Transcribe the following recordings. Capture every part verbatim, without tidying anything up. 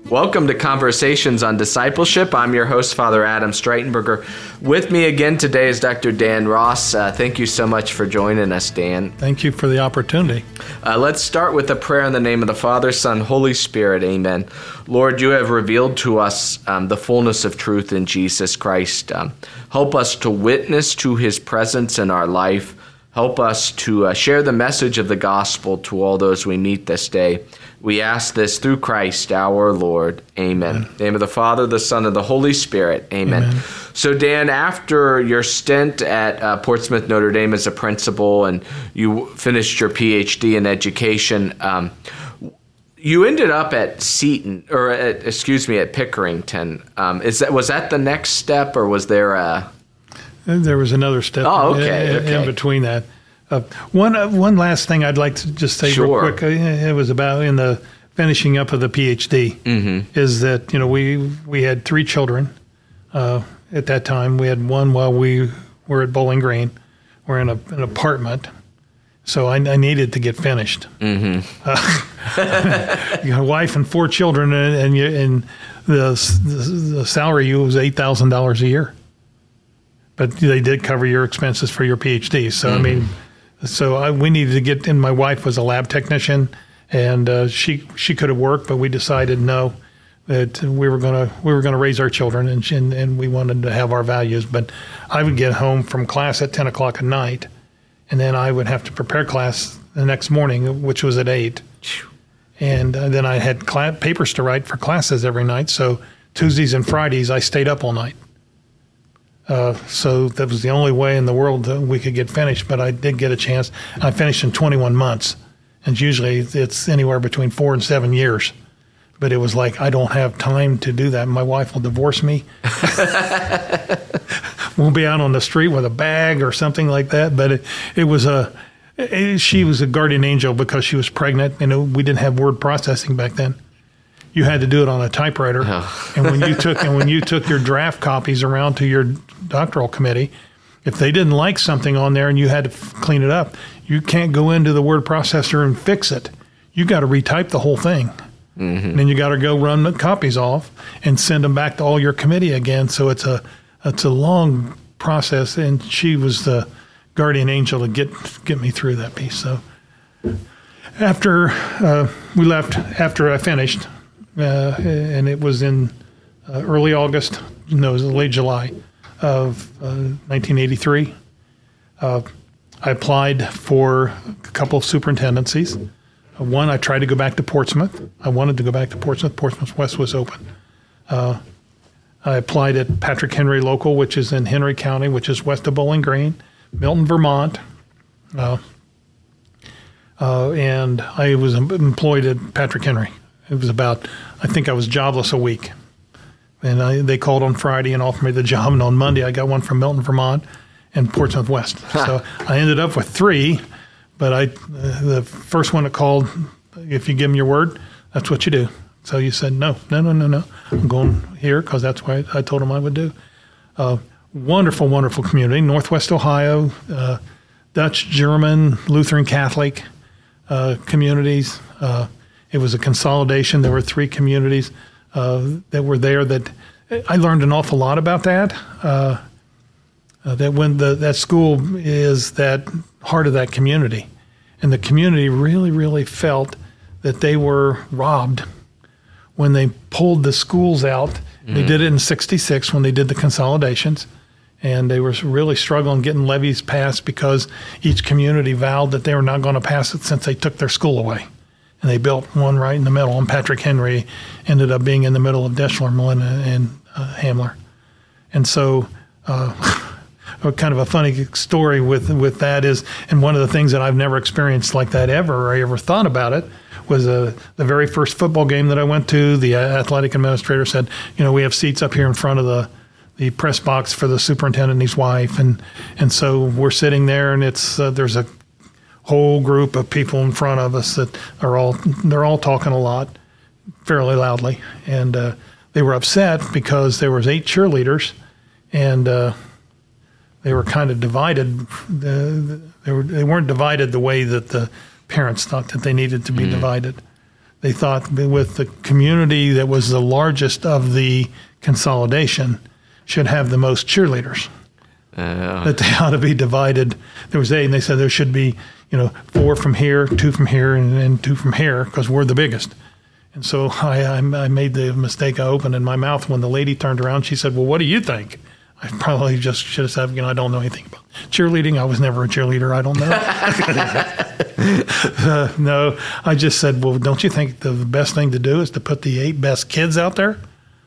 Welcome to Conversations on Discipleship. I'm your host, Father Adam Streitenberger. With me again today is Doctor Dan Ross. Uh, thank you so much for joining us, Dan. Thank you for the opportunity. Uh, let's start with a prayer in the name of the Father, Son, Holy Spirit. Amen. Lord, you have revealed to us um, the fullness of truth in Jesus Christ. Um, help us to witness to his presence in our life. Help us to uh, share the message of the gospel to all those we meet this day. We ask this through Christ our Lord. Amen. Amen. In the name of the Father, the Son, and the Holy Spirit. Amen. Amen. So, Dan, after your stint at uh, Portsmouth Notre Dame as a principal and you finished your P H D in education, um, you ended up at Seton, or at, excuse me, at Pickerington. Um, is that was that the next step, or was there a... There was another step oh, okay, in, okay. in between that. Uh, one uh, one last thing I'd like to just say sure. real quick. Uh, it was about in the finishing up of the P H D. Mm-hmm. Is that you know we we had three children uh, at that time. We had one while we were at Bowling Green. We're in a, an apartment, so I, I needed to get finished. Mm-hmm. Uh, you got a wife and four children, and and, you, and the, the the salary you was eight thousand dollars a year. But they did cover your expenses for your P H D. So, mm-hmm. I mean, so I, we needed to get, and my wife was a lab technician, and uh, she she could have worked, but we decided no, that we were gonna we were gonna raise our children, and and, and we wanted to have our values. But I would get home from class at ten o'clock at night, and then I would have to prepare class the next morning, which was at eight, and uh, then I had cl- papers to write for classes every night. So Tuesdays and Fridays I stayed up all night. Uh, so that was the only way in the world that we could get finished, but I did get a chance. I finished in twenty-one months, and usually it's anywhere between four and seven years. But it was like, I don't have time to do that. My wife will divorce me. We'll be out on the street with a bag or something like that. But it, it was a, it, she was a guardian angel because she was pregnant. You know, we didn't have word processing back then. You had to do it on a typewriter, oh. and when you took and when you took your draft copies around to your doctoral committee, if they didn't like something on there and you had to f- clean it up, you can't go into the word processor and fix it. You got to retype the whole thing, mm-hmm. and then you got to go run the copies off and send them back to all your committee again. So it's a it's a long process, and she was the guardian angel to get get me through that piece. So after uh, we left, after I finished. Uh, and it was in uh, early August, no, it was late July of uh, nineteen eighty-three. Uh, I applied for a couple of superintendencies. Uh, one, I tried to go back to Portsmouth. I wanted to go back to Portsmouth. Portsmouth West was open. Uh, I applied at Patrick Henry Local, which is in Henry County, which is west of Bowling Green, Milton, Vermont. Uh, uh, and I was employed at Patrick Henry. It was about, I think I was jobless a week. And I, they called on Friday and offered me the job. And on Monday, I got one from Milton, Vermont and Portsmouth West. So I ended up with three. But I, uh, the first one that called, if you give them your word, that's what you do. So you said, no, no, no, no, no. I'm going here because that's what I told them I would do. Uh, wonderful, wonderful community. Northwest Ohio, uh, Dutch, German, Lutheran, Catholic uh, communities. Uh, It was a consolidation. There were three communities uh, that were there. That I learned an awful lot about that. Uh, uh, that when the that school is that heart of that community, and the community really, really felt that they were robbed when they pulled the schools out. Mm-hmm. They did it in sixty-six when they did the consolidations, and they were really struggling getting levies passed because each community vowed that they were not going to pass it since they took their school away. And they built one right in the middle, and Patrick Henry ended up being in the middle of Deschler, Malin, and uh, Hamler. And so uh, kind of a funny story with with that is, and one of the things that I've never experienced like that ever, or I ever thought about it, was uh, the very first football game that I went to, the athletic administrator said, you know, we have seats up here in front of the the press box for the superintendent and his wife. And, and so we're sitting there, and it's uh, there's a whole group of people in front of us that are all, they're all talking a lot, fairly loudly. And uh, they were upset because there was eight cheerleaders, and uh, they were kind of divided. The, they, were, they weren't divided the way that the parents thought that they needed to be mm. divided. they thought that with the community that was the largest of the consolidation should have the most cheerleaders. Uh, that they ought to be divided. There was eight, and they said there should be, you know, four from here, two from here, and, and two from here, because we're the biggest. And so I, I, I made the mistake. I opened in my mouth when the lady turned around. She said, "Well, what do you think?" I probably just should have said, "You know, I don't know anything about cheerleading. I was never a cheerleader. I don't know." uh, no, I just said, "Well, don't you think the best thing to do is to put the eight best kids out there?"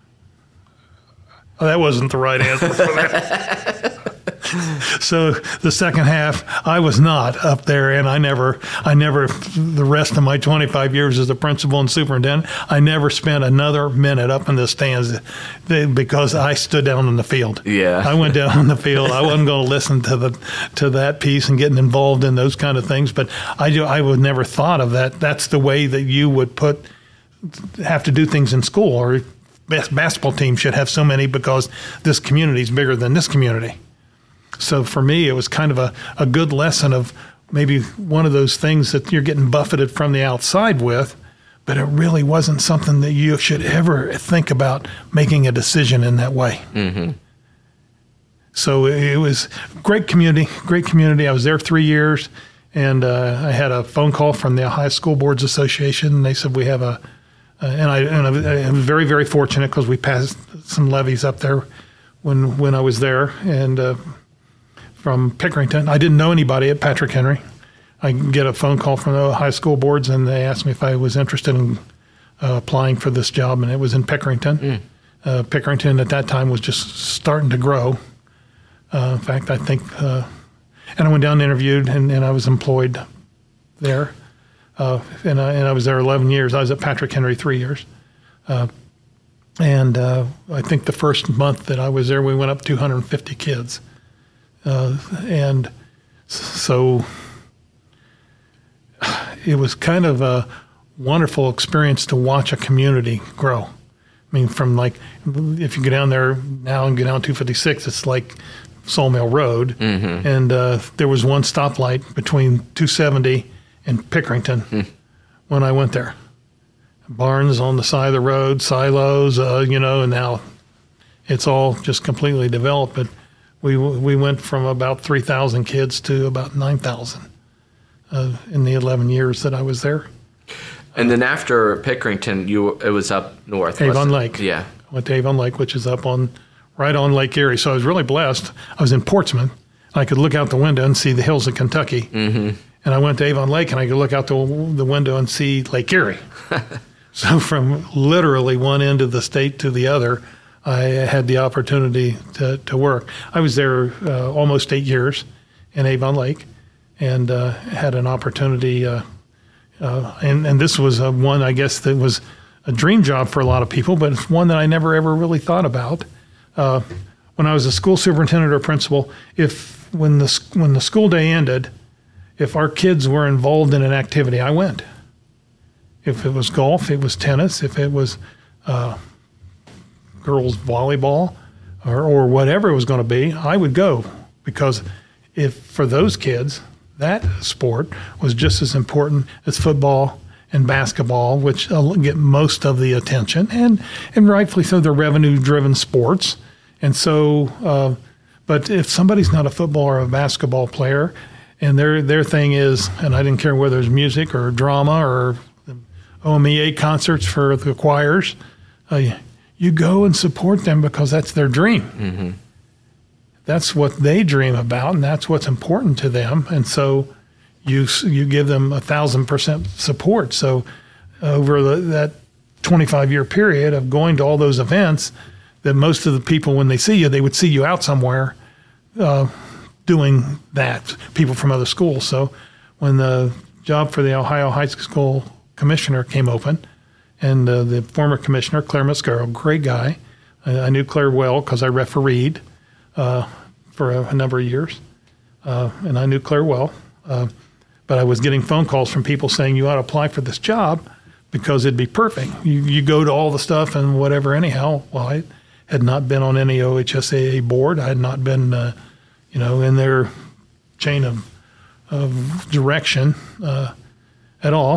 Oh, that wasn't the right answer for that. So the second half, I was not up there, and I never, I never, the rest of my twenty-five years as a principal and superintendent, I never spent another minute up in the stands because I stood down in the field. Yeah, I went down in the field. I wasn't going to listen to the to that piece and getting involved in those kind of things. But I do, I would never thought of that. That's the way that you would put have to do things in school, or best basketball team should have so many because this community is bigger than this community. So for me, it was kind of a, a good lesson of maybe one of those things that you're getting buffeted from the outside with, but it really wasn't something that you should ever think about making a decision in that way. Mm-hmm. So it was great community, great community. I was there three years, and uh, I had a phone call from the Ohio School Boards Association, and they said we have a, uh, and, I, and I was very, very fortunate because we passed some levies up there when when I was there, and uh, from Pickerington. I didn't know anybody at Patrick Henry. I get a phone call from the Ohio School Boards, and they asked me if I was interested in uh, applying for this job, and it was in Pickerington. Mm. Uh, Pickerington at that time was just starting to grow. Uh, in fact, I think, uh, and I went down and interviewed, and, and I was employed there. Uh, and, I, and I was there eleven years. I was at Patrick Henry three years. Uh, and uh, I think the first month that I was there, we went up two hundred fifty kids. Uh, and so it was kind of a wonderful experience to watch a community grow. I mean, from like, if you go down there now and go down two fifty-six, it's like Sawmill Road. Mm-hmm. And uh, there was one stoplight between two seventy and Pickerington mm. when I went there. Barns on the side of the road, silos, uh, you know, and now it's all just completely developed. But We we went from about three thousand kids to about nine thousand uh, in the eleven years that I was there. And then after Pickerington, you it was up north. Avon Lake. Yeah. I went to Avon Lake, which is up on, right on Lake Erie. So I was really blessed. I was in Portsmouth. I could look out the window and see the hills of Kentucky. Mm-hmm. And I went to Avon Lake, and I could look out the, the window and see Lake Erie. So from literally one end of the state to the other, I had the opportunity to, to work. I was there uh, almost eight years in Avon Lake, and uh, had an opportunity. Uh, uh, and, and this was a one, I guess, that was a dream job for a lot of people, but it's one that I never ever really thought about. Uh, when I was a school superintendent or principal, if when the when the school day ended, if our kids were involved in an activity, I went. If it was golf, it was tennis. If it was uh, girls volleyball or, or whatever it was going to be, I would go, because if for those kids, that sport was just as important as football and basketball, which get most of the attention, and, and rightfully so, they're revenue-driven sports. And so, uh, but if somebody's not a football or a basketball player, and their their thing is, and I didn't care whether it's music or drama or O M E A concerts for the choirs, uh, you go and support them because that's their dream. Mm-hmm. That's what they dream about, and that's what's important to them. And so you you give them a thousand percent support. So over the, that twenty-five year period of going to all those events, that most of the people, when they see you, they would see you out somewhere uh, doing that, people from other schools. So when the job for the Ohio High School commissioner came open, and uh, the former commissioner, Claire Mascaro, great guy. I, I knew Claire well because I refereed uh, for a, a number of years, uh, and I knew Claire well. Uh, but I was getting phone calls from people saying, you ought to apply for this job because it'd be perfect. You, you go to all the stuff and whatever anyhow. Well, I had not been on any O H S A A board. I had not been, uh, you know, in their chain of, of direction uh, at all.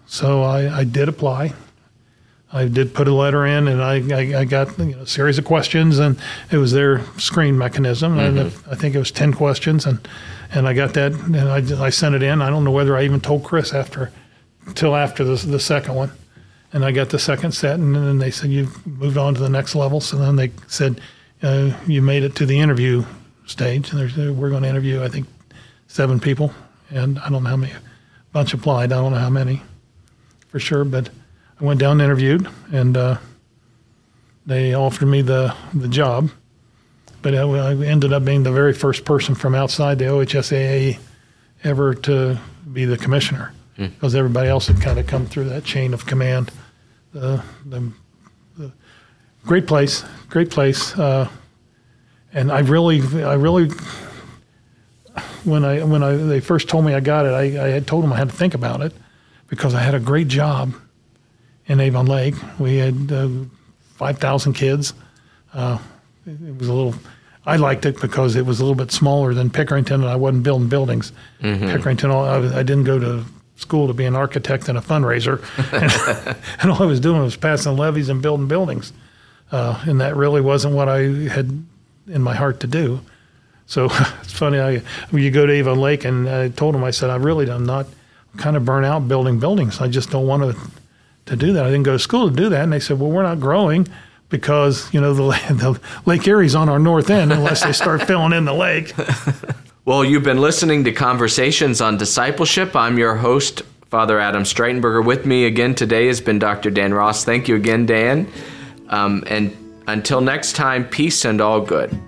So I, I did apply. I did put a letter in, and I, I, I got you know, a series of questions, and it was their screen mechanism. Mm-hmm. And I think it was ten questions, and, and I got that, and I, I sent it in. I don't know whether I even told Chris after, until after the, the second one. And I got the second set, and then they said, you've moved on to the next level. So then they said, uh, you made it to the interview stage. And there's, we're going to interview, I think, seven people. And I don't know how many, a bunch applied. I don't know how many for sure, but I went down and interviewed, and uh, they offered me the, the job. But I, I ended up being the very first person from outside the O H S A A ever to be the commissioner, because mm. everybody else had kind of come through that chain of command. The, the, the great place, great place, uh, and I really, I really, when I when I they first told me I got it, I, I had told them I had to think about it, because I had a great job in Avon Lake. We had uh, five thousand kids. Uh, it was a little, I liked it because it was a little bit smaller than Pickerington, and I wasn't building buildings. Mm-hmm. Pickerington, I, I didn't go to school to be an architect and a fundraiser. and, and all I was doing was passing levies and building buildings. Uh, and that really wasn't what I had in my heart to do. So it's funny, I, when you go to Avon Lake, and I told them, I said, I really am not kind of burnt out building buildings. I just don't want to to do that. I didn't go to school to do that. And they said, well, we're not growing because, you know, the, the Lake Erie's on our north end unless they start filling in the lake. Well, you've been listening to Conversations on Discipleship. I'm your host, Father Adam Streitenberger. With me again today has been Doctor Dan Ross. Thank you again, Dan. Um, and until next time, peace and all good.